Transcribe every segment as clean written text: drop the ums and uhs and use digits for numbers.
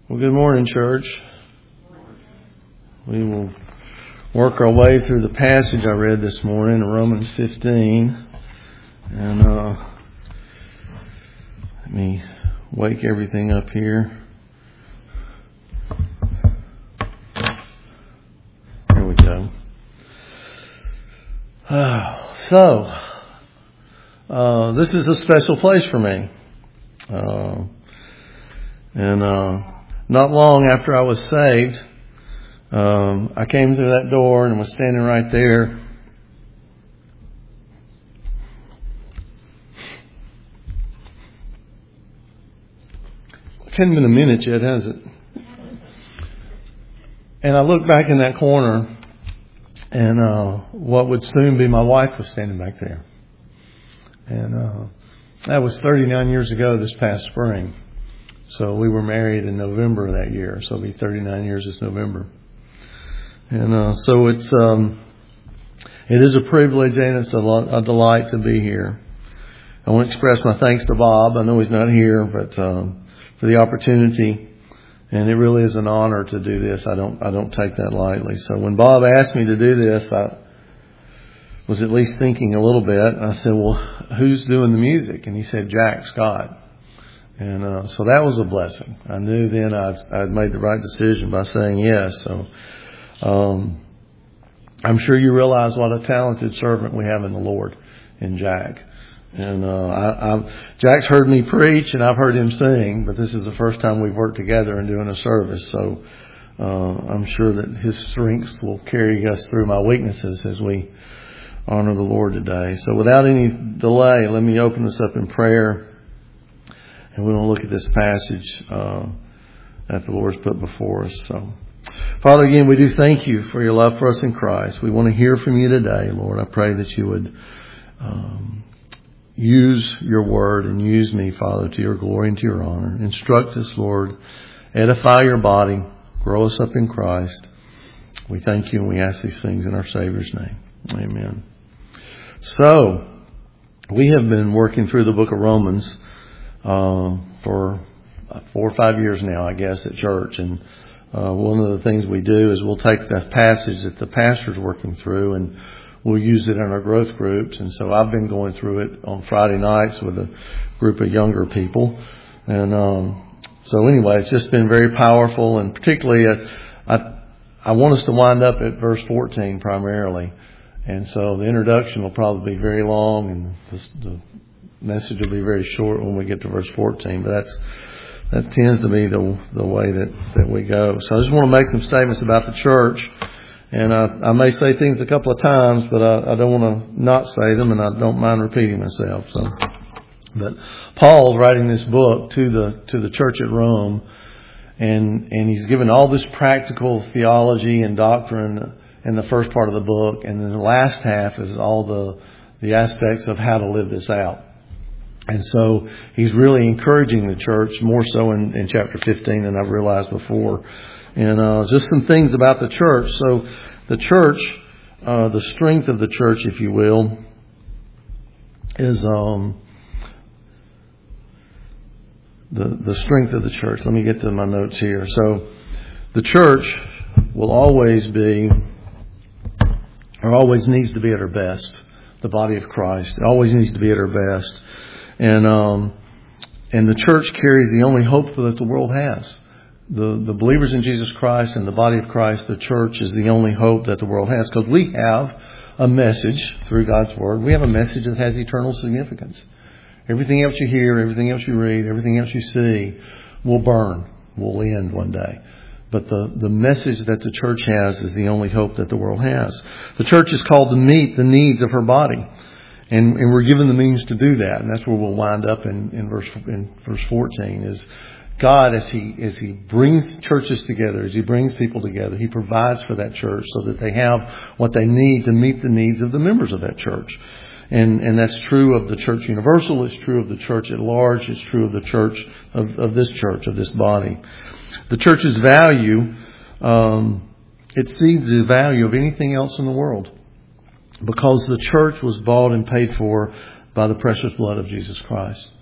Well, good morning, church. We will work our way through the passage I read this morning in Romans 15. And let me wake everything up here. There we go. This is a special place for me. Not long after I was saved, I came through that door and was standing right there. It hadn't been a minute yet, has it? And I looked back in that corner, and what would soon be my wife was standing back there. And that was 39 years ago this past spring. So we were married in November of that year. So it'll be 39 years this November. And so it is a privilege and it's a delight to be here. I want to express my thanks to Bob. I know he's not here, but for the opportunity. And it really is an honor to do this. I don't take that lightly. So when Bob asked me to do this, I was at least thinking a little bit. I said, well, who's doing the music? And he said, Jack Scott. And so that was a blessing. I knew then I'd made the right decision by saying yes. So I'm sure you realize what a talented servant we have in the Lord in Jack. And Jack's heard me preach and I've heard him sing, but this is the first time we've worked together in doing a service. So I'm sure that his strengths will carry us through my weaknesses as we honor the Lord today. So without any delay, let me open this up in prayer. And we want to look at this passage that the Lord's put before us. So, Father, again, we do thank you for your love for us in Christ. We want to hear from you today, Lord. I pray that you would use your word and use me, Father, to your glory and to your honor. Instruct us, Lord. Edify your body. Grow us up in Christ. We thank you and we ask these things in our Savior's name. Amen. So, we have been working through the book of Romans for 4 or 5 years now, I guess, at church. And one of the things we do is we'll take that passage that the pastor's working through and we'll use it in our growth groups. And so I've been going through it on Friday nights with a group of younger people. And so anyway, it's just been very powerful. And particularly, I want us to wind up at verse 14 primarily. And so the introduction will probably be very long and the message will be very short when we get to verse 14, but that tends to be the way that we go. So I just want to make some statements about the church, and I may say things a couple of times, but I don't want to not say them, and I don't mind repeating myself. So, but Paul's writing this book to the church at Rome, and he's given all this practical theology and doctrine in the first part of the book, and then the last half is all the aspects of how to live this out. And so he's really encouraging the church more so in chapter 15 than I've realized before. And just some things about the church. So the church, the strength of the church, if you will, is the strength of the church. Let me get to my notes here. So the church will always be, or always needs to be at her best. The body of Christ always needs to be at her best. And the church carries the only hope that the world has. The believers in Jesus Christ and the body of Christ, the church, is the only hope that the world has. Because we have a message through God's Word. We have a message that has eternal significance. Everything else you hear, everything else you read, everything else you see will burn, will end one day. But the message that the church has is the only hope that the world has. The church is called to meet the needs of her body. And we're given the means to do that, and that's where we'll wind up in verse 14. Is God, as He brings churches together, as He brings people together, He provides for that church so that they have what they need to meet the needs of the members of that church, and that's true of the church universal. It's true of the church at large. It's true of the church of this church, of this body. The church's value exceeds the value of anything else in the world. Because the church was bought and paid for by the precious blood of Jesus Christ.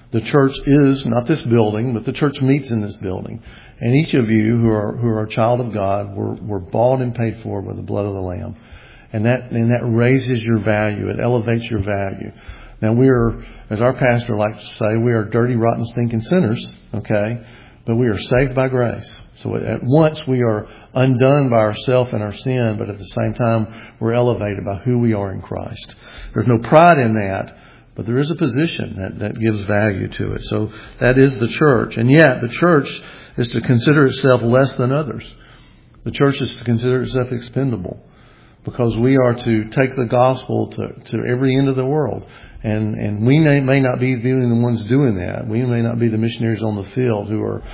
The church is not this building, but the church meets in this building. And each of you who are a child of God were bought and paid for with the blood of the Lamb. And that raises your value. It elevates your value. Now we are, as our pastor likes to say, we are dirty, rotten, stinking sinners, okay? But we are saved by grace. So at once we are undone by ourselves and our sin, but at the same time we're elevated by who we are in Christ. There's no pride in that, but there is a position that gives value to it. So that is the church. And yet the church is to consider itself less than others. The church is to consider itself expendable, because we are to take the gospel to every end of the world. And we may not be the only ones doing that. We may not be the missionaries on the field who are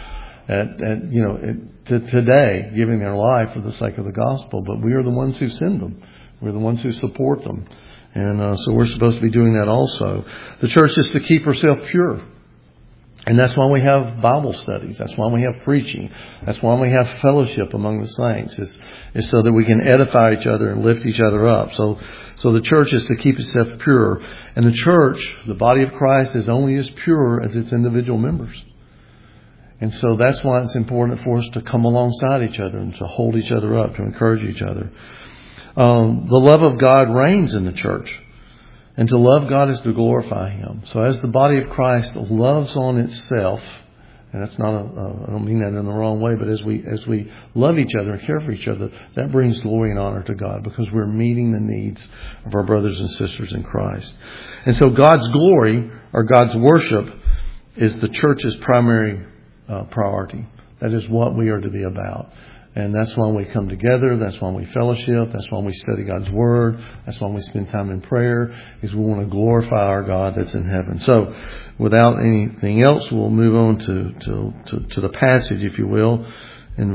today giving their life for the sake of the gospel, but we are the ones who send them. We're the ones who support them. And so we're supposed to be doing that also. The church is to keep herself pure. And that's why we have Bible studies. That's why we have preaching. That's why we have fellowship among the saints. It's so that we can edify each other and lift each other up. So the church is to keep itself pure. And the church, the body of Christ, is only as pure as its individual members. And so that's why it's important for us to come alongside each other and to hold each other up, to encourage each other. The love of God reigns in the church. And to love God is to glorify Him. So as the body of Christ loves on itself, and that's not I don't mean that in the wrong way, but as we love each other and care for each other, that brings glory and honor to God, because we're meeting the needs of our brothers and sisters in Christ. And so God's glory, or God's worship, is the church's primary priority. That is what we are to be about. And that's why we come together. That's why we fellowship. That's why we study God's Word. That's why we spend time in prayer, is we want to glorify our God that's in heaven. So without anything else, we'll move on to the passage, if you will, in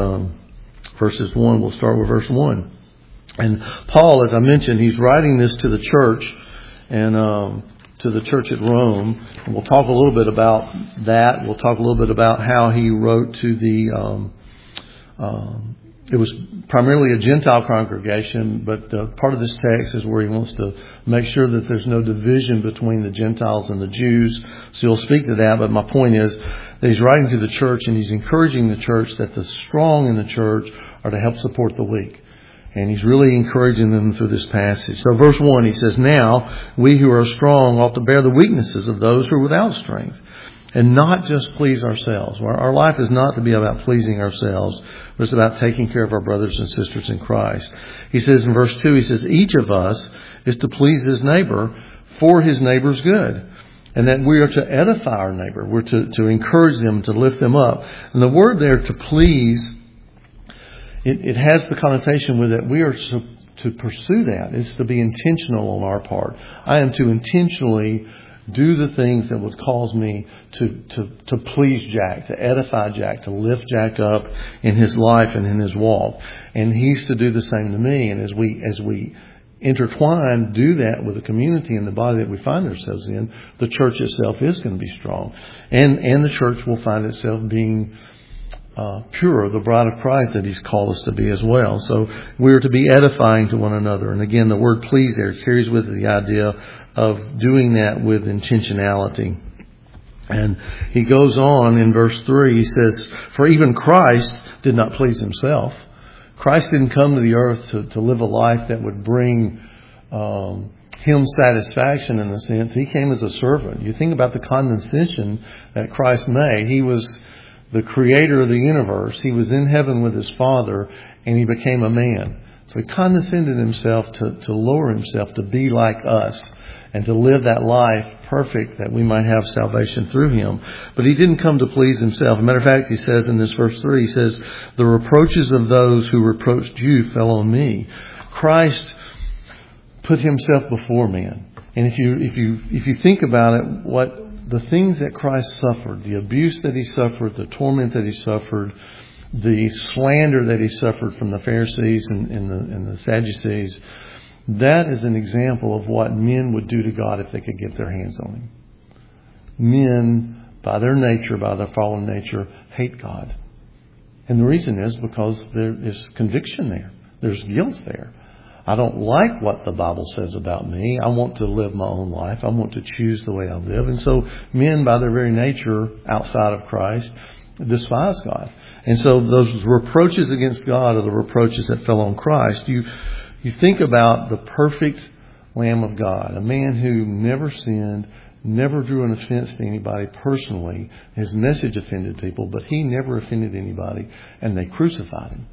verses 1. We'll start with verse 1. And Paul, as I mentioned, he's writing this to the church, and to the church at Rome. And we'll talk a little bit about that. We'll talk a little bit about how he wrote to the it was primarily a Gentile congregation, but part of this text is where he wants to make sure that there's no division between the Gentiles and the Jews. So he'll speak to that, but my point is that he's writing to the church, and he's encouraging the church that the strong in the church are to help support the weak. And he's really encouraging them through this passage. So verse 1, he says, "Now we who are strong ought to bear the weaknesses of those who are without strength, and not just please ourselves." Our life is not to be about pleasing ourselves, but it's about taking care of our brothers and sisters in Christ. He says in verse 2, he says, "Each of us is to please his neighbor for his neighbor's good." And that we are to edify our neighbor. We're to encourage them, to lift them up. And the word there, to please, it has the connotation with it. We are to pursue that. It's to be intentional on our part. I am to intentionally do the things that would cause me to please Jack, to edify Jack, to lift Jack up in his life and in his walk. And he's to do the same to me. And as we intertwine, do that with the community and the body that we find ourselves in, the church itself is going to be strong. And the church will find itself being pure, the bride of Christ that He's called us to be as well. So we're to be edifying to one another. And again, the word please there carries with it the idea of doing that with intentionality. And he goes on in verse 3, he says, "For even Christ did not please Himself." Christ didn't come to the earth to live a life that would bring Him satisfaction in a sense. He came as a servant. You think about the condescension that Christ made. He was the creator of the universe. He was in heaven with His Father, and He became a man. So He condescended Himself to lower Himself, to be like us, and to live that life perfect that we might have salvation through Him. But He didn't come to please Himself. As a matter of fact, He says in this verse 3, He says, "The reproaches of those who reproached you fell on me." Christ put Himself before man. And if you think about it, what the things that Christ suffered, the abuse that He suffered, the torment that He suffered, the slander that He suffered from the Pharisees and the Sadducees, that is an example of what men would do to God if they could get their hands on Him. Men, by their nature, by their fallen nature, hate God. And the reason is because there is conviction there. There's guilt there. I don't like what the Bible says about me. I want to live my own life. I want to choose the way I live. And so men, by their very nature, outside of Christ, despise God. And so those reproaches against God are the reproaches that fell on Christ. You think about the perfect Lamb of God, a man who never sinned, never drew an offense to anybody personally. His message offended people, but he never offended anybody, and they crucified him.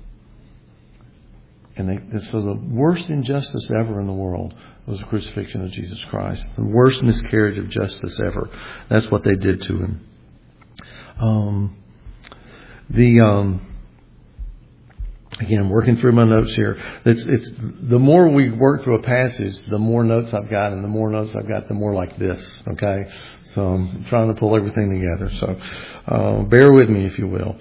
And so the worst injustice ever in the world was the crucifixion of Jesus Christ. The worst miscarriage of justice ever. That's what they did to him. Again, working through my notes here. It's the more we work through a passage, the more notes I've got, and the more notes I've got, the more like this. Okay, so I'm trying to pull everything together. So bear with me, if you will.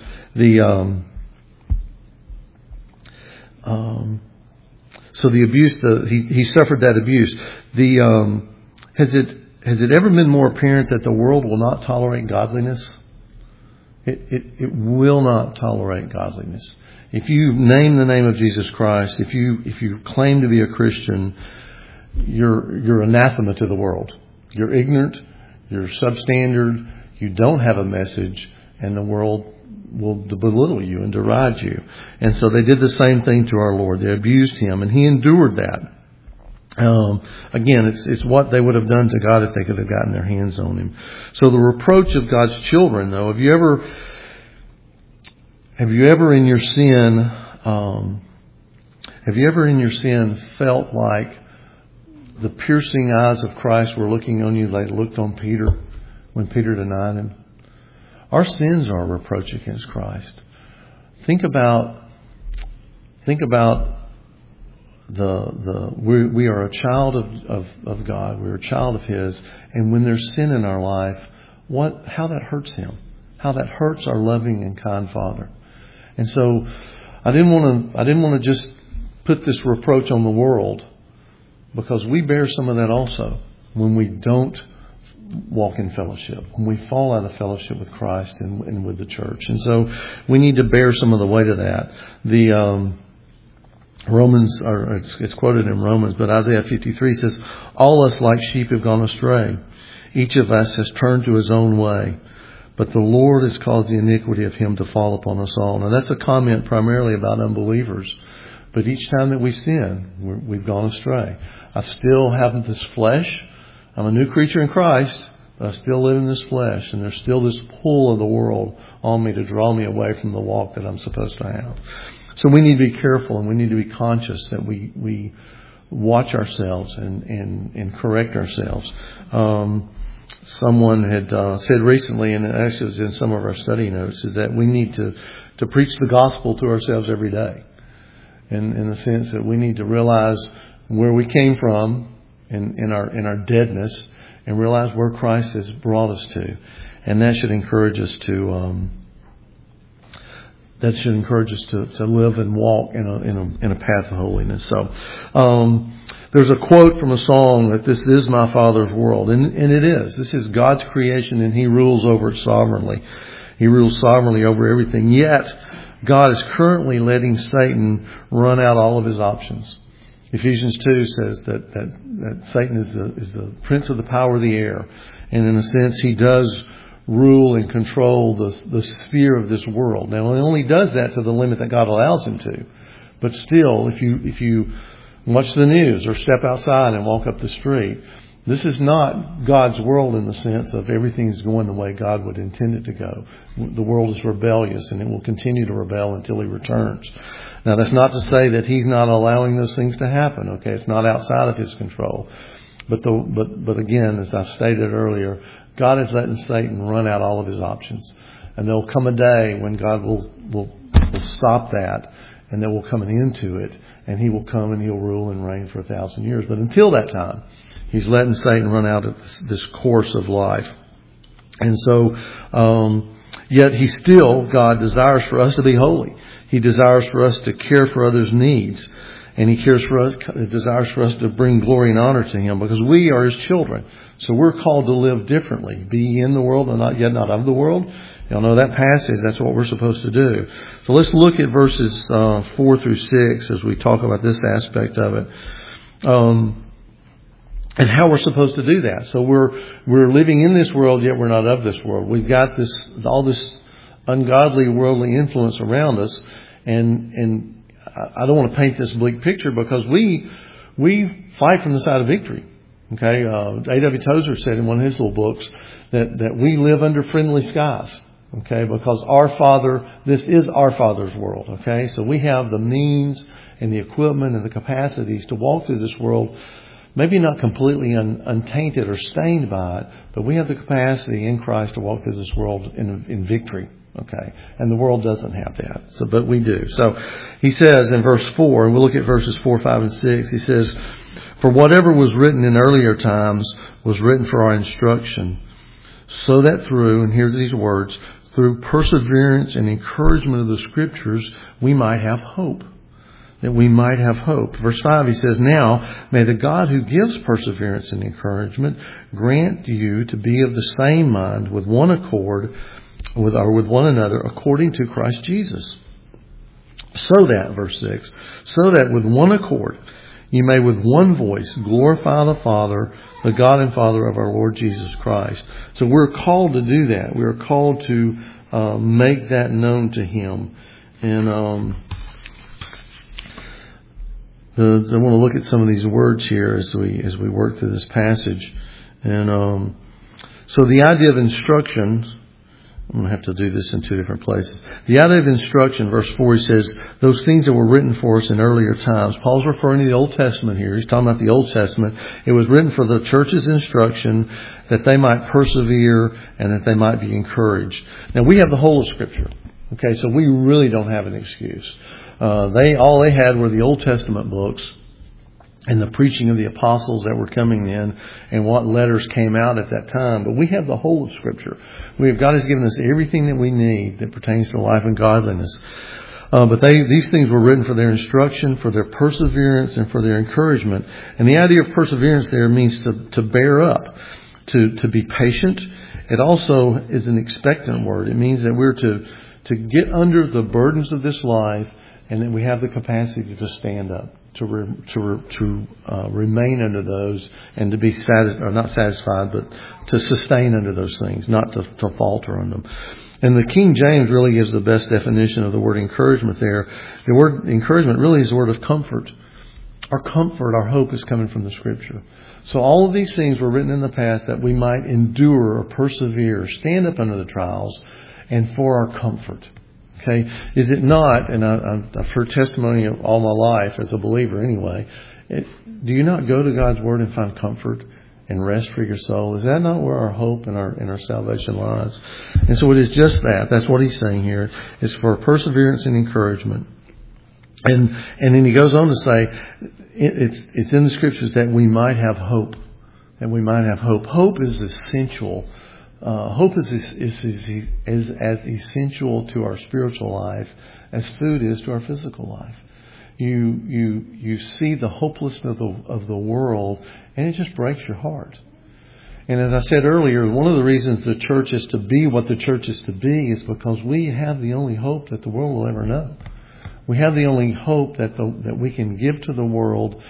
So the abuse, he suffered that abuse. Has it ever been more apparent that the world will not tolerate godliness? It will not tolerate godliness. If you name the name of Jesus Christ, if you claim to be a Christian, you're anathema to the world. You're ignorant, you're substandard, you don't have a message, and the world will belittle you and deride you. And so they did the same thing to our Lord. They abused him, and he endured that. Again, it's what they would have done to God if they could have gotten their hands on him. So the reproach of God's children, though, have you ever in your sin felt like the piercing eyes of Christ were looking on you like they looked on Peter when Peter denied him? Our sins are a reproach against Christ. Think about we are a child of God. We're a child of His, and when there's sin in our life, how that hurts Him, how that hurts our loving and kind Father. And so, I didn't want to just put this reproach on the world, because we bear some of that also when we don't walk in fellowship, when we fall out of fellowship with Christ and with the church. And so we need to bear some of the weight of that. The Romans, or it's quoted in Romans, but Isaiah 53 says, "All us like sheep have gone astray. Each of us has turned to his own way. But the Lord has caused the iniquity of him to fall upon us all." Now that's a comment primarily about unbelievers. But each time that we sin, we've gone astray. I still have this flesh. I'm a new creature in Christ, but I still live in this flesh. And there's still this pull of the world on me to draw me away from the walk that I'm supposed to have. So we need to be careful, and we need to be conscious that we watch ourselves and correct ourselves. Someone had said recently, and it actually was in some of our study notes, is that we need to preach the gospel to ourselves every day. In the sense that we need to realize where we came from in our deadness, and realize where Christ has brought us to. And that should encourage us to live and walk in a path of holiness. So there's a quote from a song that this is my Father's world. And it is. This is God's creation, and He rules over it sovereignly. He rules sovereignly over everything. Yet, God is currently letting Satan run out all of his options. Ephesians 2 says that Satan is the prince of the power of the air. And in a sense, he does rule and control the sphere of this world. Now, he only does that to the limit that God allows him to. But still, if you watch the news or step outside and walk up the street, this is not God's world in the sense of everything's going the way God would intend it to go. The world is rebellious, and it will continue to rebel until He returns. Now, that's not to say that He's not allowing those things to happen. Okay, it's not outside of His control. But again, as I've stated earlier, God is letting Satan run out all of his options, and there'll come a day when God will stop that, and there will come an end to it, and He will come and He'll rule and reign for 1,000 years. But until that time, He's letting Satan run out of this course of life. And so, yet God desires for us to be holy. He desires for us to care for others' needs. And He cares for us, desires for us to bring glory and honor to Him because we are His children. So we're called to live differently. Be in the world and not yet not of the world. Y'all know that passage. That's what we're supposed to do. So let's look at verses 4 through 6 as we talk about this aspect of it. And how we're supposed to do that. So we're living in this world, yet we're not of this world. We've got all this ungodly worldly influence around us. And I don't want to paint this bleak picture because we fight from the side of victory. Okay, A.W. Tozer said in one of his little books that we live under friendly skies. Okay, because this is our Father's world. Okay, so we have the means and the equipment and the capacities to walk through this world, maybe not completely untainted or stained by it, but we have the capacity in Christ to walk through this world in victory. Okay, and the world doesn't have that, but we do. So he says in verse 4, and we'll look at verses 4, 5, and 6. He says, "For whatever was written in earlier times was written for our instruction, so that through," and here's these words, "through perseverance and encouragement of the Scriptures, we might have hope." That we might have hope. Verse 5, he says, "Now may the God who gives perseverance and encouragement grant you to be of the same mind with one accord, with one another, according to Christ Jesus. So that," verse 6, "so that with one accord you may with one voice glorify the Father, the God and Father of our Lord Jesus Christ." So we're called to do that. We're called to make that known to Him. And I want to look at some of these words here as we work through this passage. And so the idea of instruction, I'm going to have to do this in two different places. The idea of instruction, verse 4, he says, those things that were written for us in earlier times. Paul's referring to the Old Testament here. He's talking about the Old Testament. It was written for the church's instruction that they might persevere and that they might be encouraged. Now, we have the whole of Scripture. Okay, so we really don't have an excuse. All they had were the Old Testament books and the preaching of the apostles that were coming in and what letters came out at that time. But we have the whole of Scripture. God has given us everything that we need that pertains to life and godliness. But these things were written for their instruction, for their perseverance, and for their encouragement. And the idea of perseverance there means to bear up, to be patient. It also is an expectant word. It means that we're to get under the burdens of this life, and that we have the capacity to stand up, to remain under those, and to be not satisfied, but to sustain under those things, not to falter on them. And the King James really gives the best definition of the word encouragement there. The word encouragement really is a word of comfort. Our comfort, our hope is coming from the Scripture. So all of these things were written in the past that we might endure or persevere, stand up under the trials, and for our comfort. Okay, is it not, and I've heard testimony of all my life as a believer anyway, do you not go to God's Word and find comfort and rest for your soul? Is that not where our hope and our salvation lies? And so it is just that. That's what he's saying here. It's for perseverance and encouragement. And then he goes on to say, it's in the Scriptures that we might have hope. That we might have hope. Hope is essential. Hope is as essential to our spiritual life as food is to our physical life. You see the hopelessness of the world, and it just breaks your heart. And as I said earlier, one of the reasons the church is to be what the church is to be is because we have the only hope that the world will ever know. We have the only hope that we can give to the world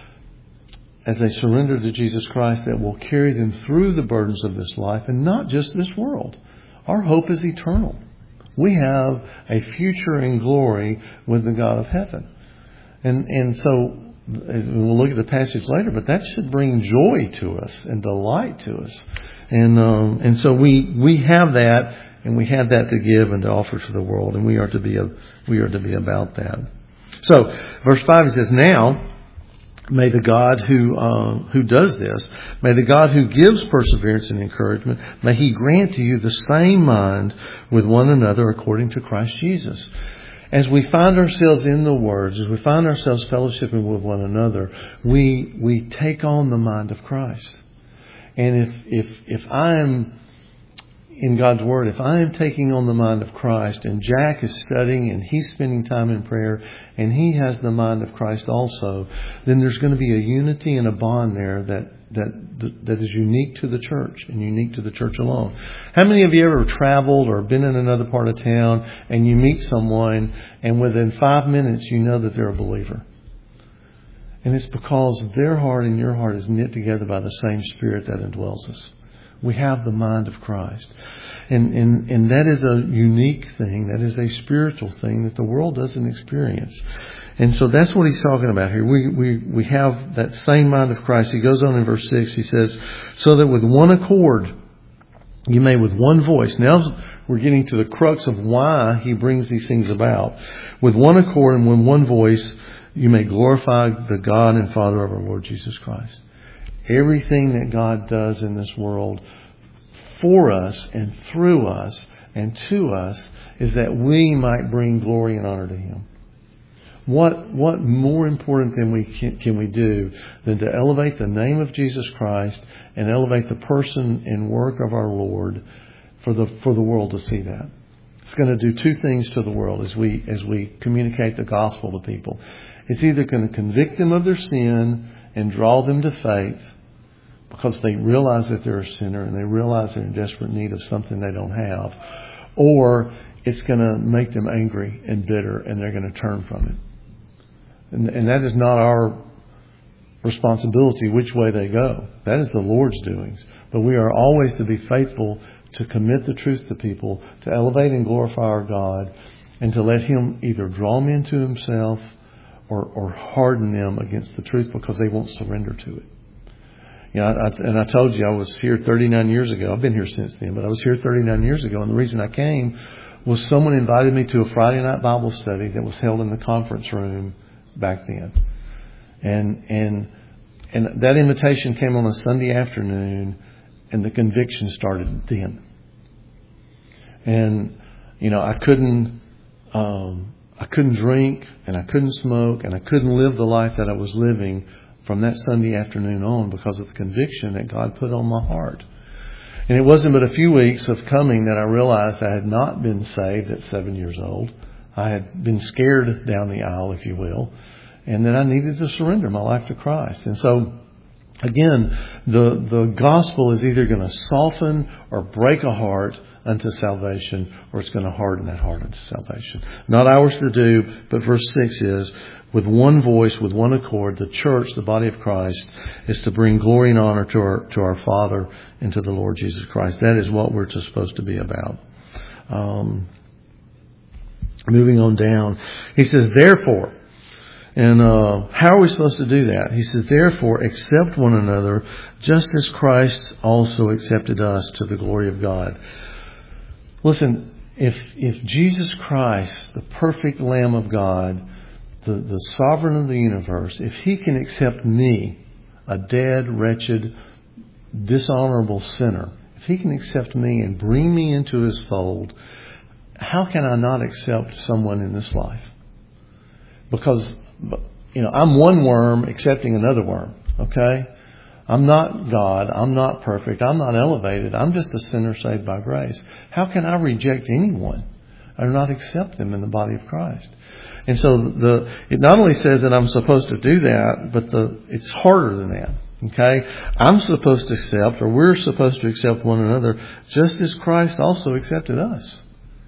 as they surrender to Jesus Christ, that will carry them through the burdens of this life, and not just this world. Our hope is eternal. We have a future in glory with the God of heaven. And so, we'll look at the passage later, but that should bring joy to us and delight to us. And so we have that, and we have that to give and to offer to the world, and we are to be about that. So, verse 5, he says, "Now, may the God who does this, may the God who gives perseverance and encouragement, may He grant to you the same mind with one another according to Christ Jesus." As we find ourselves in the words, as we find ourselves fellowshipping with one another, we take on the mind of Christ. And if I'm in God's Word, if I am taking on the mind of Christ and Jack is studying and he's spending time in prayer and he has the mind of Christ also, then there's going to be a unity and a bond there that is unique to the church and unique to the church alone. How many of you ever traveled or been in another part of town and you meet someone and within 5 minutes you know that they're a believer? And it's because their heart and your heart is knit together by the same Spirit that indwells us. We have the mind of Christ. And that is a unique thing. That is a spiritual thing that the world doesn't experience. And so that's what he's talking about here. We have that same mind of Christ. He goes on in verse 6. He says, so that with one accord, you may with one voice. Now we're getting to the crux of why he brings these things about. With one accord and with one voice, you may glorify the God and Father of our Lord Jesus Christ. Everything that God does in this world for us and through us and to us is that we might bring glory and honor to Him. What more important can we do than to elevate the name of Jesus Christ and elevate the person and work of our Lord for the world to see that? It's going to do two things to the world as we communicate the gospel to people. It's either going to convict them of their sin and draw them to faith because they realize that they're a sinner and they realize they're in desperate need of something they don't have, or it's going to make them angry and bitter and they're going to turn from it. And that is not our responsibility which way they go. That is the Lord's doings. But we are always to be faithful to commit the truth to people, to elevate and glorify our God, and to let Him either draw them into Himself or harden them against the truth because they won't surrender to it. You know, I told you I was here 39 years ago. I've been here since then, but I was here 39 years ago. And the reason I came was someone invited me to a Friday night Bible study that was held in the conference room back then. And that invitation came on a Sunday afternoon, and the conviction started then. And, you know, I couldn't drink, and I couldn't smoke, and I couldn't live the life that I was living from that Sunday afternoon on because of the conviction that God put on my heart. And it wasn't but a few weeks of coming that I realized I had not been saved at 7 years old. I had been scared down the aisle, if you will, and that I needed to surrender my life to Christ. And so, again, the gospel is either going to soften or break a heart unto salvation, or it's going to harden that heart unto salvation. Not ours to do, but verse 6 is, with one voice, with one accord, the church, the body of Christ, is to bring glory and honor to our Father and to the Lord Jesus Christ. That is what we're supposed to be about. Moving on down, he says, therefore, and how are we supposed to do that? He says, therefore, accept one another, just as Christ also accepted us to the glory of God. Listen, if Jesus Christ, the perfect Lamb of God, the sovereign of the universe, if He can accept me, a dead, wretched, dishonorable sinner, if He can accept me and bring me into His fold, how can I not accept someone in this life? Because, you know, I'm one worm accepting another worm, okay? I'm not God. I'm not perfect. I'm not elevated. I'm just a sinner saved by grace. How can I reject anyone or not accept them in the body of Christ? And so it not only says that I'm supposed to do that, but it's harder than that. Okay? I'm supposed to accept, or we're supposed to accept one another, just as Christ also accepted us.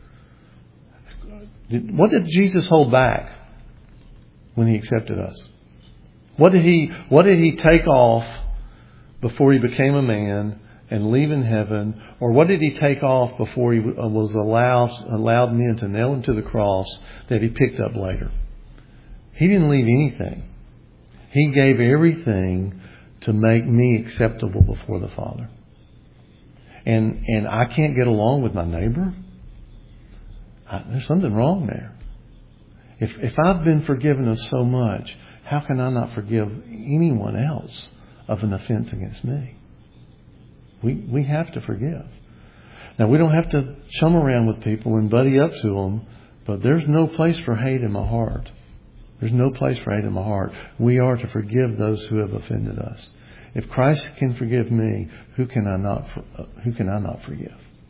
What did Jesus hold back when He accepted us? What did He take off before He became a man and leave in heaven? Or what did He take off before He was allowed men to nail Him to the cross that He picked up later? He didn't leave anything. He gave everything to make me acceptable before the Father. And I can't get along with my neighbor. There's something wrong there. If I've been forgiven of so much, how can I not forgive anyone else of an offense against me? We have to forgive. Now, we don't have to chum around with people and buddy up to them, but there's no place for hate in my heart. There's no place for hate in my heart. We are to forgive those who have offended us. If Christ can forgive me, who can I not forgive?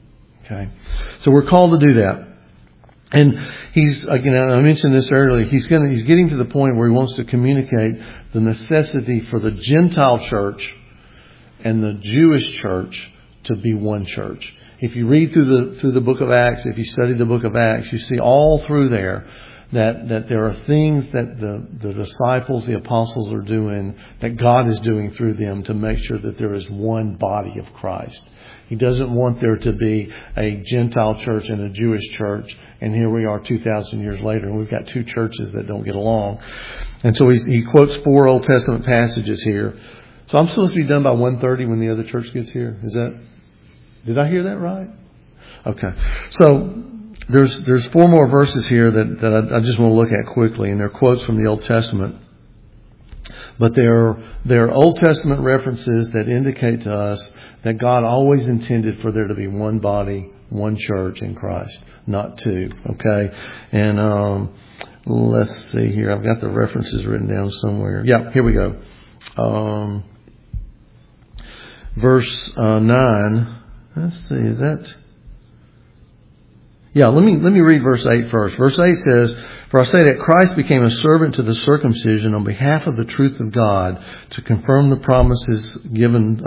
Okay. So we're called to do that. And he's, again, I mentioned this earlier, he's getting to the point where he wants to communicate the necessity for the Gentile church and the Jewish church to be one church. If you read through the book of Acts, if you study the book of Acts, you see all through there that there are things that the disciples, the apostles are doing, that God is doing through them to make sure that there is one body of Christ. He doesn't want there to be a Gentile church and a Jewish church. And here we are 2,000 years later, and we've got two churches that don't get along. And so he quotes 4 Old Testament passages here. So I'm supposed to be done by 1:30 when the other church gets here. Did I hear that right? Okay. So there's 4 more verses here that I just want to look at quickly, and they're quotes from the Old Testament. But they're Old Testament references that indicate to us that God always intended for there to be one body, one church in Christ, not two. Okay? And let's see here. I've got the references written down somewhere. Yeah, here we go. Verse 9. Let's see. Is that... Yeah, let me read verse 8 first. Verse 8 says, "For I say that Christ became a servant to the circumcision on behalf of the truth of God to confirm the promises given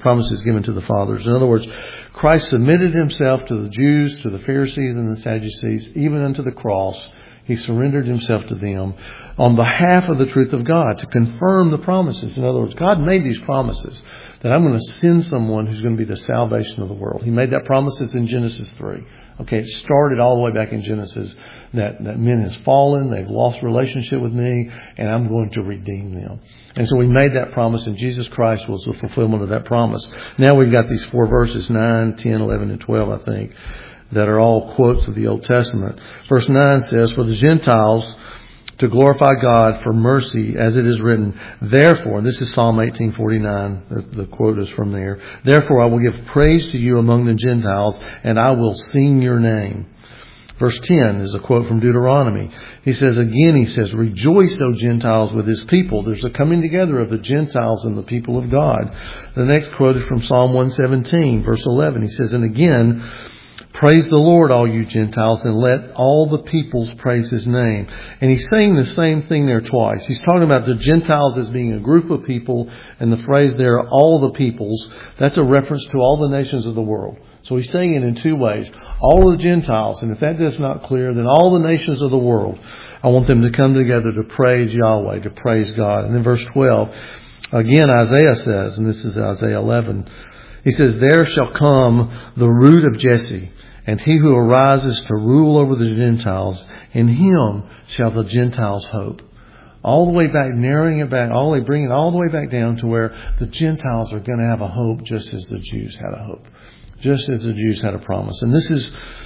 to the fathers." In other words, Christ submitted himself to the Jews, to the Pharisees and the Sadducees, even unto the cross. He surrendered himself to them on behalf of the truth of God to confirm the promises. In other words, God made these promises that I'm going to send someone who's going to be the salvation of the world. He made that promises in Genesis 3. Okay, it started all the way back in Genesis that men has fallen, they've lost relationship with me, and I'm going to redeem them. And so we made that promise, and Jesus Christ was the fulfillment of that promise. Now we've got these 4 verses, 9, 10, 11, and 12, I think, that are all quotes of the Old Testament. Verse 9 says, "For the Gentiles to glorify God for mercy, as it is written, therefore," this is Psalm 18:49, the quote is from there, "Therefore I will give praise to you among the Gentiles, and I will sing your name." Verse 10 is a quote from Deuteronomy. He says, "Rejoice, O Gentiles, with his people." There's a coming together of the Gentiles and the people of God. The next quote is from Psalm 117, verse 11. He says, "And again, praise the Lord, all you Gentiles, and let all the peoples praise his name." And he's saying the same thing there twice. He's talking about the Gentiles as being a group of people, and the phrase there, all the peoples, that's a reference to all the nations of the world. So he's saying it in 2 ways. All the Gentiles, and if that is not clear, then all the nations of the world. I want them to come together to praise Yahweh, to praise God. And then verse 12, again Isaiah says, and this is Isaiah 11, he says, "There shall come the root of Jesse, and he who arises to rule over the Gentiles, in him shall the Gentiles hope." All the way back, narrowing it back, bringing it all the way back down to where the Gentiles are going to have a hope just as the Jews had a hope. Just as the Jews had a promise. And this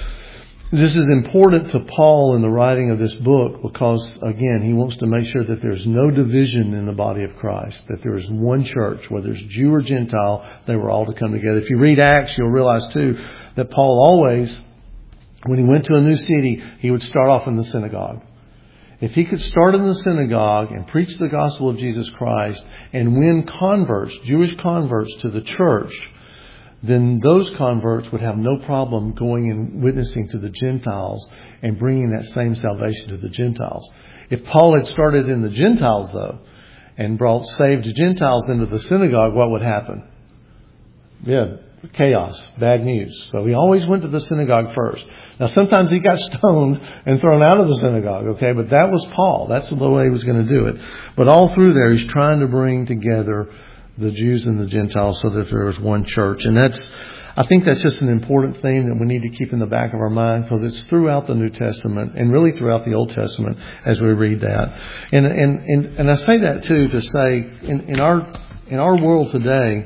is important to Paul in the writing of this book because, again, he wants to make sure that there's no division in the body of Christ, that there is one church, whether it's Jew or Gentile, they were all to come together. If you read Acts, you'll realize, too, that Paul always, when he went to a new city, he would start off in the synagogue. If he could start in the synagogue and preach the gospel of Jesus Christ and win converts, Jewish converts to the church, then those converts would have no problem going and witnessing to the Gentiles and bringing that same salvation to the Gentiles. If Paul had started in the Gentiles, though, and brought saved Gentiles into the synagogue, what would happen? Yeah, chaos, bad news. So he always went to the synagogue first. Now, sometimes he got stoned and thrown out of the synagogue, okay? But that was Paul. That's the way he was going to do it. But all through there, he's trying to bring together the Jews and the Gentiles so that there is one church. And I think that's just an important thing that we need to keep in the back of our mind because it's throughout the New Testament and really throughout the Old Testament as we read that. And I say that too to say in our world today,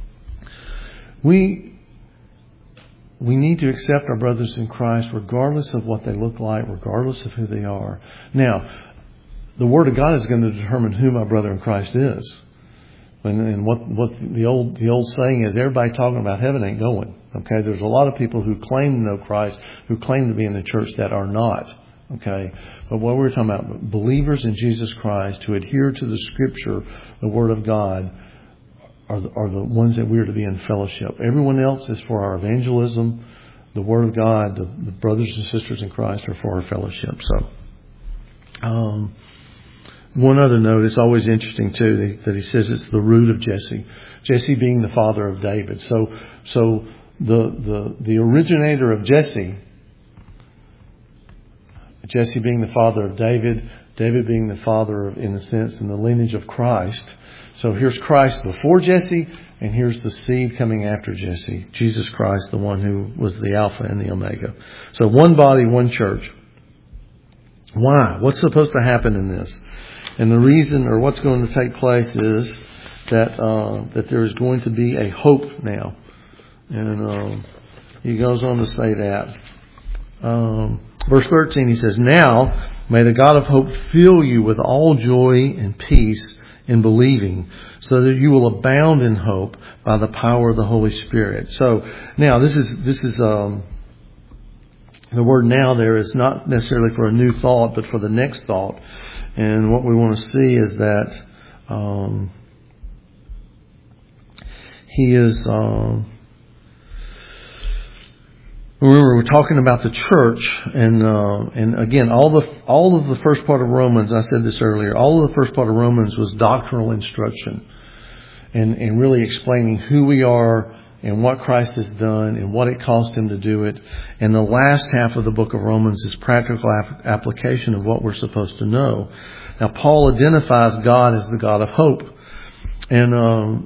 we need to accept our brothers in Christ regardless of what they look like, regardless of who they are. Now, the Word of God is going to determine who my brother in Christ is. And what the old saying is, everybody talking about heaven ain't going. Okay, there's a lot of people who claim to know Christ, who claim to be in the church that are not. Okay, but what we're talking about, believers in Jesus Christ who adhere to the Scripture, the Word of God, are the ones that we're to be in fellowship. Everyone else is for our evangelism, the Word of God, the brothers and sisters in Christ are for our fellowship. So, one other note, it's always interesting too that he says it's the root of Jesse. Jesse being the father of David. So the originator of Jesse being the father of David being the father of, in a sense, in the lineage of Christ. So here's Christ before Jesse, and here's the seed coming after Jesse. Jesus Christ, the one who was the Alpha and the Omega. So one body, one church. Why? What's supposed to happen in this? And the reason, or what's going to take place, is that there is going to be a hope now. And he goes on to say that. Verse 13, he says, "Now may the God of hope fill you with all joy and peace in believing, so that you will abound in hope by the power of the Holy Spirit." So now this is the word "now" there is not necessarily for a new thought, but for the next thought. And what we want to see is that he is. Remember, we're talking about the church, and again, all of the first part of Romans. I said this earlier. All of the first part of Romans was doctrinal instruction, and really explaining who we are and what Christ has done and what it cost Him to do it. And the last half of the book of Romans is practical application of what we're supposed to know. Now, Paul identifies God as the God of hope, and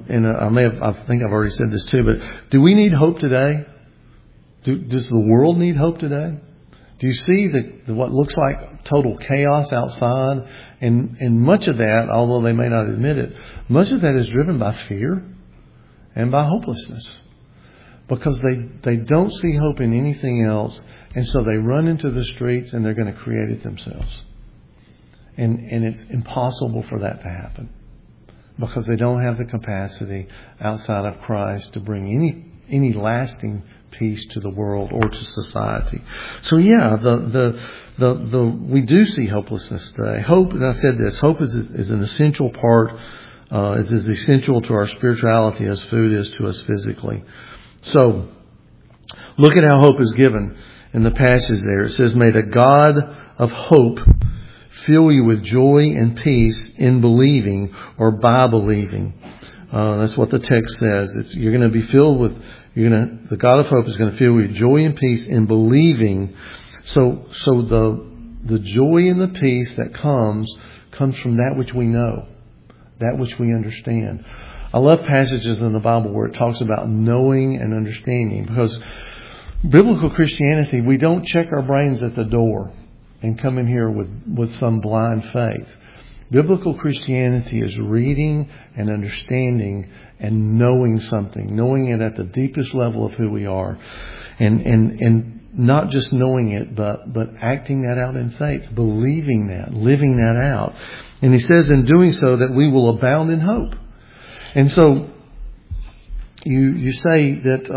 I think I've already said this too. But do we need hope today? Does the world need hope today? Do you see what looks like total chaos outside? And much of that, although they may not admit it, much of that is driven by fear and by hopelessness. Because they don't see hope in anything else, and so they run into the streets and they're going to create it themselves. And it's impossible for that to happen. Because they don't have the capacity outside of Christ to bring any lasting peace to the world or to society. So yeah, we do see hopelessness today. Hope, and I said this, hope is an essential part, is as essential to our spirituality as food is to us physically. So, look at how hope is given in the passage there. It says, "May the God of hope fill you with joy and peace in believing," or by believing. That's what the text says. You're going to be filled with, the God of hope is going to fill you with joy and peace in believing. So the joy and the peace that comes from that which we know, that which we understand. I love passages in the Bible where it talks about knowing and understanding, because biblical Christianity, we don't check our brains at the door and come in here with some blind faith. Biblical Christianity is reading and understanding and knowing something, knowing it at the deepest level of who we are, and not just knowing it, but acting that out in faith, believing that, living that out. And he says in doing so that we will abound in hope. And so you say that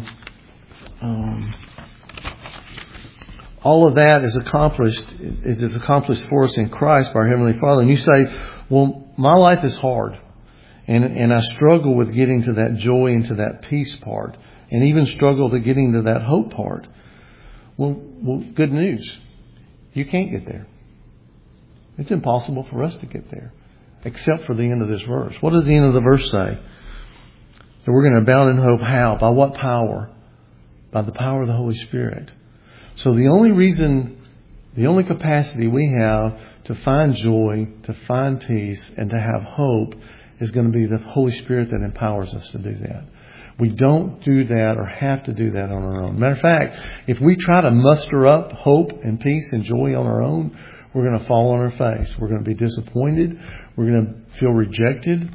all of that is accomplished for us in Christ by our Heavenly Father. And you say, well, my life is hard. And I struggle with getting to that joy and to that peace part. And even struggle to getting to that hope part. Well, good news. You can't get there. It's impossible for us to get there. Except for the end of this verse. What does the end of the verse say? That we're going to abound in hope. How? By what power? By the power of the Holy Spirit. So the only capacity we have to find joy, to find peace, and to have hope is going to be the Holy Spirit that empowers us to do that. We don't do that or have to do that on our own. Matter of fact, if we try to muster up hope and peace and joy on our own, we're going to fall on our face. We're going to be disappointed. We're going to feel rejected.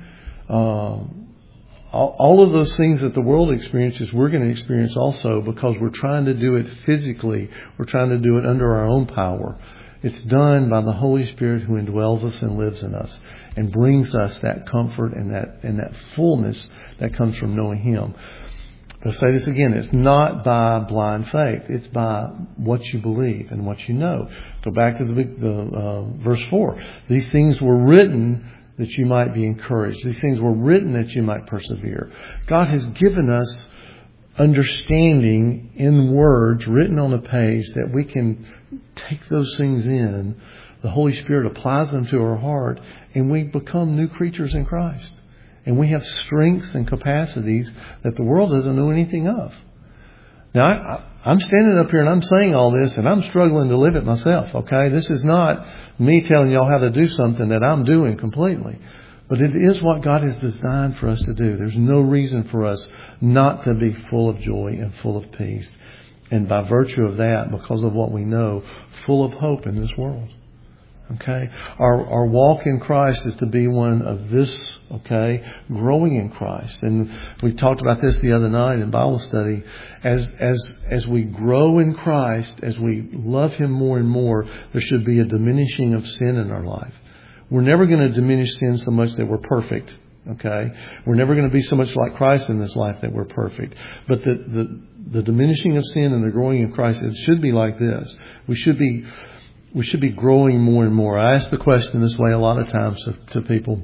All of those things that the world experiences, we're going to experience also, because we're trying to do it physically. We're trying to do it under our own power. It's done by the Holy Spirit who indwells us and lives in us and brings us that comfort and that fullness that comes from knowing Him. I'll say this again. It's not by blind faith. It's by what you believe and what you know. Go back to the verse 4. These things were written that you might be encouraged. These things were written that you might persevere. God has given us understanding in words written on a page that we can take those things in. The Holy Spirit applies them to our heart, and we become new creatures in Christ. And we have strengths and capacities that the world doesn't know anything of. Now, I'm standing up here and I'm saying all this, and I'm struggling to live it myself, okay? This is not me telling y'all how to do something that I'm doing completely. But it is what God has designed for us to do. There's no reason for us not to be full of joy and full of peace. And by virtue of that, because of what we know, full of hope in this world. Okay? Our walk in Christ is to be one of this, okay, growing in Christ. And we talked about this the other night in Bible study. As we grow in Christ, as we love Him more and more, there should be a diminishing of sin in our life. We're never going to diminish sin so much that we're perfect. Okay? We're never going to be so much like Christ in this life that we're perfect. But the diminishing of sin and the growing in Christ, it should be like this. We should be growing more and more. I ask the question this way a lot of times to people.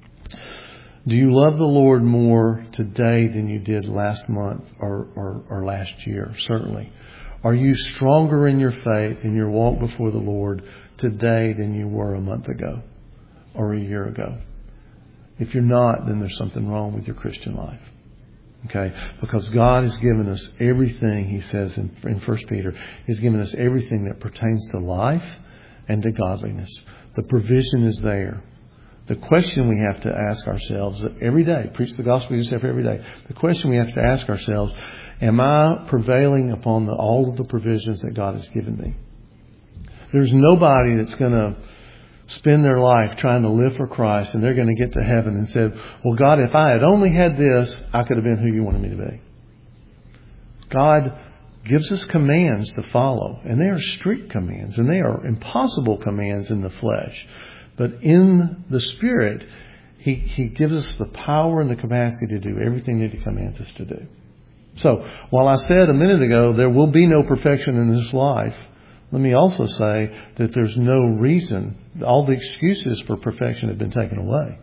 Do you love the Lord more today than you did last month or last year? Certainly. Are you stronger in your faith, in your walk before the Lord today than you were a month ago or a year ago? If you're not, then there's something wrong with your Christian life. Okay? Because God has given us everything, He says in 1 Peter, He's given us everything that pertains to life and to godliness. The provision is there. The question we have to ask ourselves every day, preach the gospel to yourself every day. The question we have to ask ourselves, am I prevailing upon all of the provisions that God has given me? There's nobody that's going to spend their life trying to live for Christ, and they're going to get to heaven and say, well, God, if I had only had this, I could have been who you wanted me to be. God gives us commands to follow, and they are strict commands, and they are impossible commands in the flesh. But in the Spirit, He gives us the power and the capacity to do everything that He commands us to do. So, while I said a minute ago, there will be no perfection in this life, let me also say that there's no reason. All the excuses for perfection have been taken away.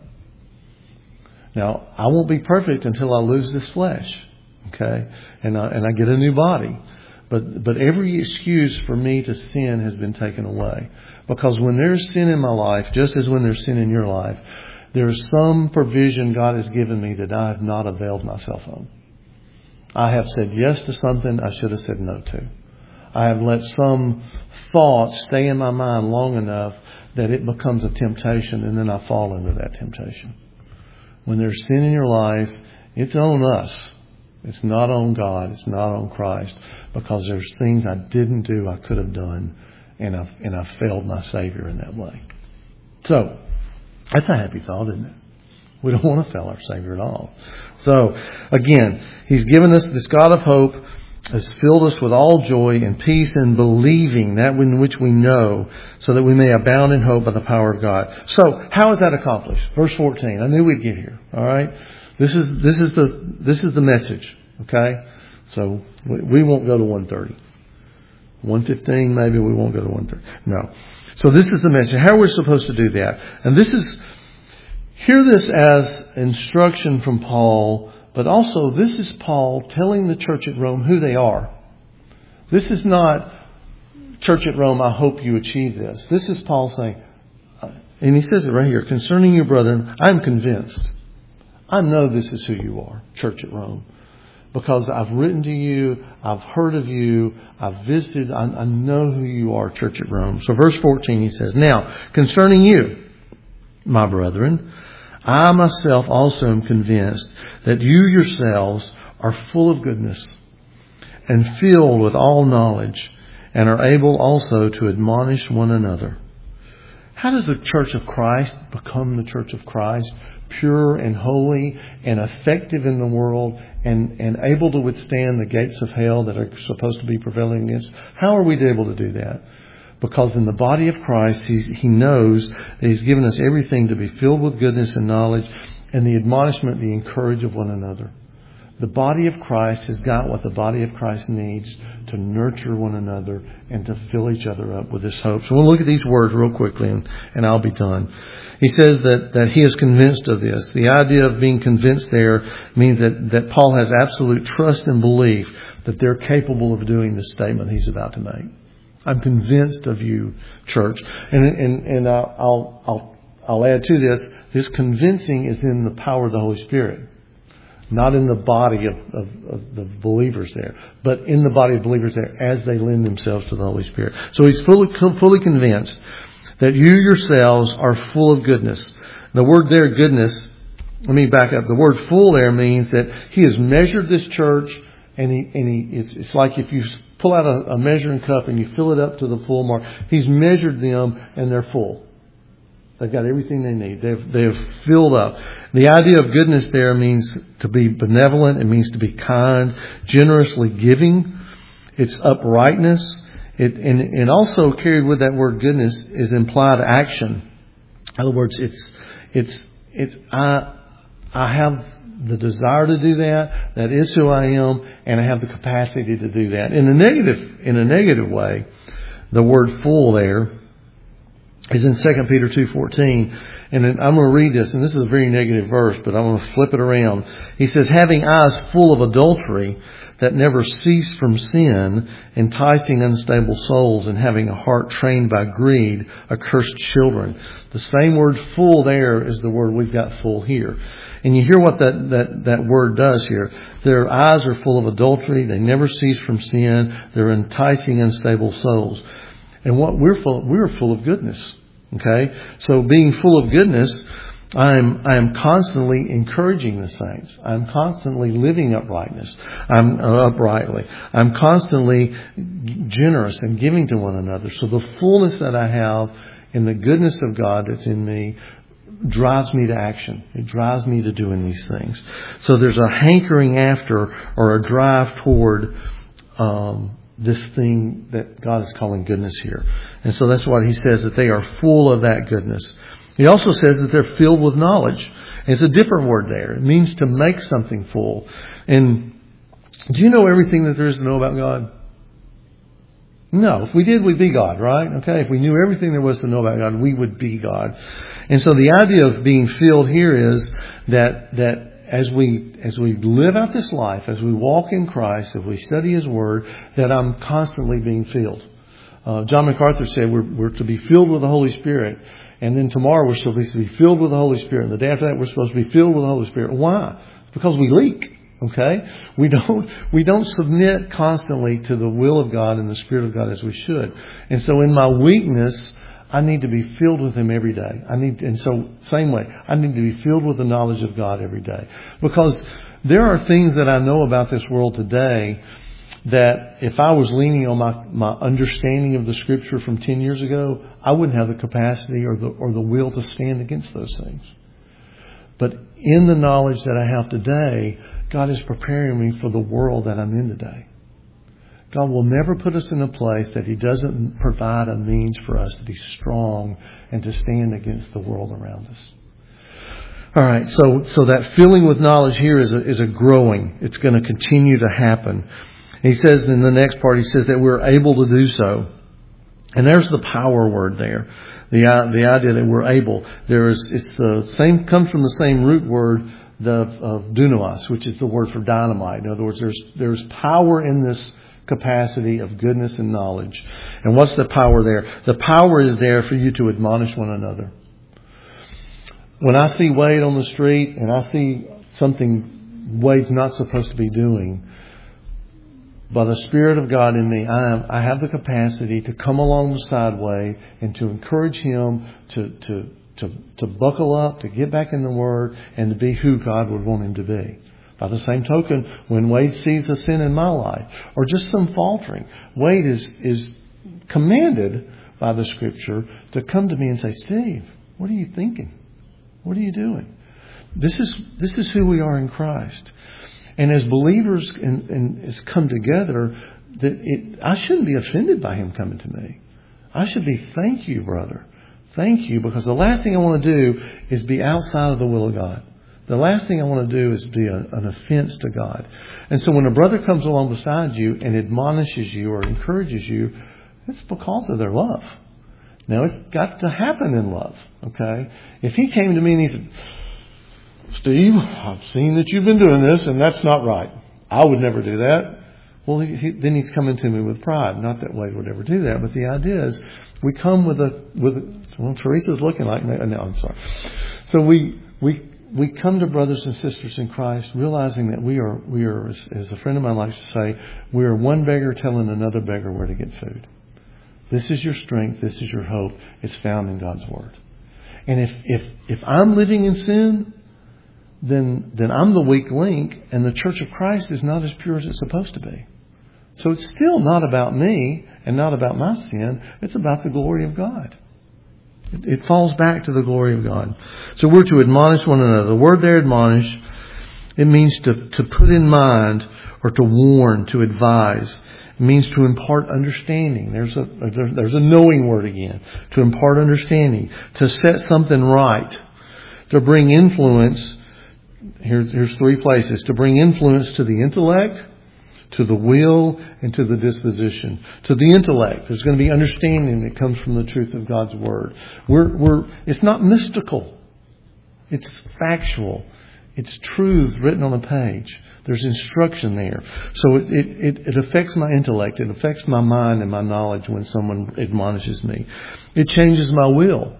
Now, I won't be perfect until I lose this flesh, okay? And I get a new body. But every excuse for me to sin has been taken away. Because when there's sin in my life, just as when there's sin in your life, there's some provision God has given me that I have not availed myself of. I have said yes to something I should have said no to. I have let some thought stay in my mind long enough that it becomes a temptation, and then I fall into that temptation. When there's sin in your life, it's on us. It's not on God. It's not on Christ. Because there's things I didn't do I could have done, and I failed my Savior in that way. So, that's a happy thought, isn't it? We don't want to fail our Savior at all. So, again, He's given us this God of hope, has filled us with all joy and peace in believing that in which we know, so that we may abound in hope by the power of God. So, how is that accomplished? Verse 14. I knew we'd get here. All right. This is the message. Okay. So we won't go to 1:30. 1:15 maybe we won't go to 1:30. No. So this is the message. How are we supposed to do that? And hear this as instruction from Paul. But also, this is Paul telling the church at Rome who they are. This is not, church at Rome, I hope you achieve this. This is Paul saying, and he says it right here, concerning you, brethren, I'm convinced. I know this is who you are, church at Rome. Because I've written to you, I've heard of you, I've visited, I know who you are, church at Rome. So verse 14, he says, now, concerning you, my brethren, I myself also am convinced that you yourselves are full of goodness and filled with all knowledge and are able also to admonish one another. How does the church of Christ become the church of Christ? Pure and holy and effective in the world and able to withstand the gates of hell that are supposed to be prevailing against. How are we able to do that? Because in the body of Christ, He knows that He's given us everything to be filled with goodness and knowledge and the admonishment, the encourage of one another. The body of Christ has got what the body of Christ needs to nurture one another and to fill each other up with this hope. So we'll look at these words real quickly and I'll be done. He says that he is convinced of this. The idea of being convinced there means that Paul has absolute trust and belief that they're capable of doing the statement he's about to make. I'm convinced of you, church. And I'll add to this. This convincing is in the power of the Holy Spirit. Not in the body of the believers there, but in the body of believers there as they lend themselves to the Holy Spirit. So he's fully convinced that you yourselves are full of goodness. The word there, goodness, let me back up. The word full there means that he has measured this church, and it's like if you pull out a measuring cup and you fill it up to the full mark. He's measured them and they're full. They've got everything they need. They've filled up. The idea of goodness there means to be benevolent. It means to be kind, generously giving. It's uprightness. And also carried with that word goodness is implied action. In other words, I have the desire to do that. That is who I am, and I have the capacity to do that. In a negative way, the word full there is in 2 Peter 2:14. And I'm going to read this, and this is a very negative verse, but I'm going to flip it around. He says, having eyes full of adultery that never cease from sin, enticing unstable souls, and having a heart trained by greed, accursed children. The same word full there is the word we've got full here. And you hear what that word does here. Their eyes are full of adultery. They never cease from sin. They're enticing unstable souls. And what we're full of goodness. Okay? So being full of goodness, I am constantly encouraging the saints. I'm constantly living uprightly. I'm constantly generous and giving to one another. So the fullness that I have in the goodness of God that's in me drives me to action. It drives me to doing these things. So there's a hankering after or a drive toward this thing that God is calling goodness here. And so that's what he says, that they are full of that goodness. He also says that they're filled with knowledge. It's a different word there. It means to make something full. And do you know everything that there is to know about God? No. If we did, we'd be God, right? Okay. If we knew everything there was to know about God, we would be God. And so the idea of being filled here is that as we live out this life, as we walk in Christ, as we study His Word, that I'm constantly being filled. John MacArthur said we're to be filled with the Holy Spirit. And then tomorrow we're supposed to be filled with the Holy Spirit. And the day after that we're supposed to be filled with the Holy Spirit. Why? Because we leak. Okay? We don't submit constantly to the will of God and the Spirit of God as we should. And so in my weakness, I need to be filled with Him every day. Same way, I need to be filled with the knowledge of God every day. Because there are things that I know about this world today that if I was leaning on my understanding of the Scripture from 10 years ago, I wouldn't have the capacity or the will to stand against those things. But in the knowledge that I have today, God is preparing me for the world that I'm in today. God will never put us in a place that He doesn't provide a means for us to be strong and to stand against the world around us. All right, so that filling with knowledge here is a growing. It's going to continue to happen. He says in the next part, he says that we're able to do so. And there's the power word there. The idea that we're able. Comes from the same root word of dunamis, which is the word for dynamite. In other words, there's power in this capacity of goodness and knowledge. And what's the power there? The power is there for you to admonish one another. When I see Wade on the street and I see something Wade's not supposed to be doing, by the Spirit of God in me, I have the capacity to come along the sideway and to encourage him to buckle up, to get back in the Word, and to be who God would want him to be. By the same token, when Wade sees a sin in my life, or just some faltering, Wade is commanded by the Scripture to come to me and say, Steve, what are you thinking? What are you doing? This is who we are in Christ. And as believers and as come together, I shouldn't be offended by him coming to me. I should be, thank you, brother. Thank you, because the last thing I want to do is be outside of the will of God. The last thing I want to do is be an offense to God. And so when a brother comes along beside you and admonishes you or encourages you, it's because of their love. Now, it's got to happen in love, okay? If he came to me and he said, Steve, I've seen that you've been doing this and that's not right. I would never do that. Well, then he's coming to me with pride. Not that Wade would ever do that, but the idea is we come with well, Teresa's looking like me. No, I'm sorry. So we come to brothers and sisters in Christ realizing that we are, as a friend of mine likes to say, we are one beggar telling another beggar where to get food. This is your strength. This is your hope. It's found in God's Word. And if I'm living in sin, then I'm the weak link, and the Church of Christ is not as pure as it's supposed to be. So it's still not about me and not about my sin. It's about the glory of God. It falls back to the glory of God. So we're to admonish one another. The word there, admonish, it means to put in mind or to warn, to advise. It means to impart understanding. There's a knowing word again. To impart understanding. To set something right. To bring influence. Here's 3 places. To bring influence to the intellect, to the will, and to the disposition. To the intellect, there's going to be understanding that comes from the truth of God's Word. It's not mystical. It's factual. It's truths written on a page. There's instruction there. So it affects my intellect. It affects my mind and my knowledge when someone admonishes me. It changes my will.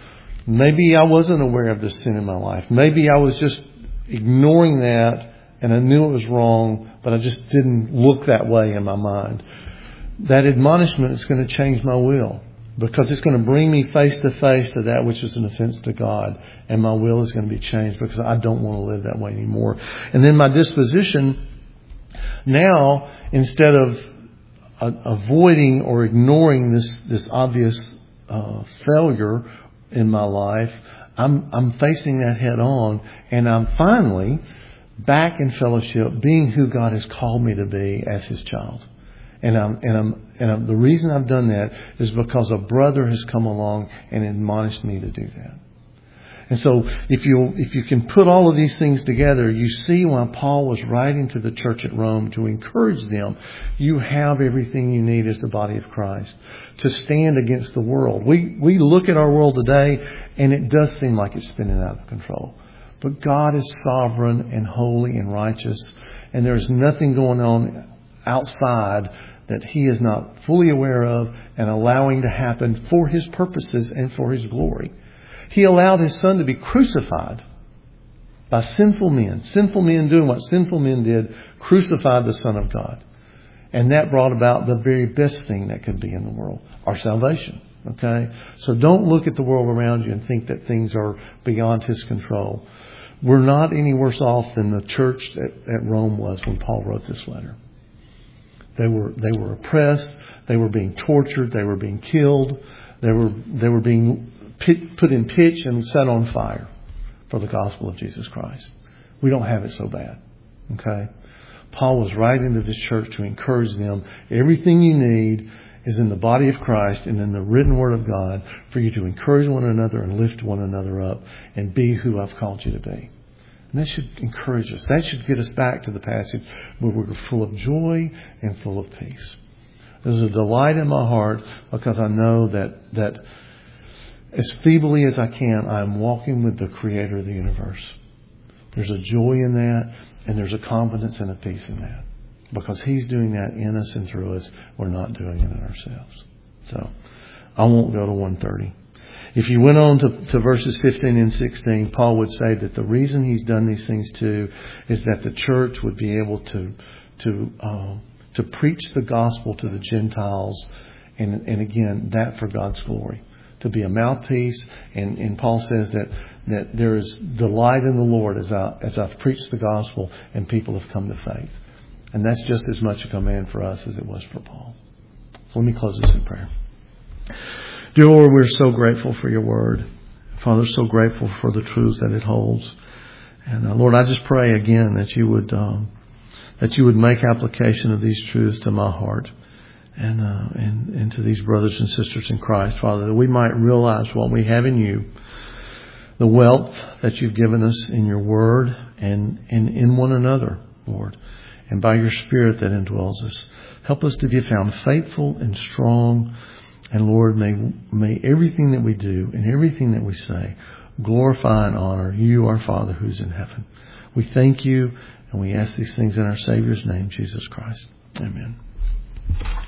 Maybe I wasn't aware of this sin in my life. Maybe I was just ignoring that and I knew it was wrong, but I just didn't look that way in my mind. That admonishment is going to change my will because it's going to bring me face to face to that which is an offense to God. And my will is going to be changed because I don't want to live that way anymore. And then my disposition, now, instead of avoiding or ignoring this obvious failure in my life, I'm facing that head on, and I'm finally back in fellowship, being who God has called me to be as His child. And the reason I've done that is because a brother has come along and admonished me to do that. And so if you can put all of these things together, you see why Paul was writing to the church at Rome to encourage them. You have everything you need as the body of Christ to stand against the world. We look at our world today and it does seem like it's spinning out of control. But God is sovereign and holy and righteous, and there's nothing going on outside that He is not fully aware of and allowing to happen for His purposes and for His glory. He allowed His Son to be crucified by sinful men. Sinful men doing what sinful men did, crucified the Son of God. And that brought about the very best thing that could be in the world, our salvation. Okay? So don't look at the world around you and think that things are beyond His control. We're not any worse off than the church at Rome was when Paul wrote this letter. They were oppressed. They were being tortured. They were being killed. They were being put in pitch and set on fire for the gospel of Jesus Christ. We don't have it so bad. Okay? Paul was writing to this church to encourage them. Everything you need is in the body of Christ and in the written word of God for you to encourage one another and lift one another up and be who I've called you to be. And that should encourage us. That should get us back to the passage where we're full of joy and full of peace. There's a delight in my heart because I know that as feebly as I can, I'm walking with the Creator of the universe. There's a joy in that, and there's a confidence and a peace in that. Because He's doing that in us and through us. We're not doing it in ourselves. So, I won't go to 1:30. If you went on to verses 15 and 16, Paul would say that the reason he's done these things too is that the church would be able to preach the gospel to the Gentiles, and again, that for God's glory. To be a mouthpiece, and Paul says that there is delight in the Lord as I've preached the gospel and people have come to faith. And that's just as much a command for us as it was for Paul. So let me close this in prayer. Dear Lord, we're so grateful for your word. Father, so grateful for the truths that it holds. And Lord, I just pray again that you would make application of these truths to my heart and to these brothers and sisters in Christ, Father, that we might realize what we have in you, the wealth that you've given us in your word and in one another, Lord, and by your Spirit that indwells us. Help us to be found faithful and strong. And Lord, may everything that we do and everything that we say glorify and honor you, our Father who's in heaven. We thank you and we ask these things in our Savior's name, Jesus Christ. Amen.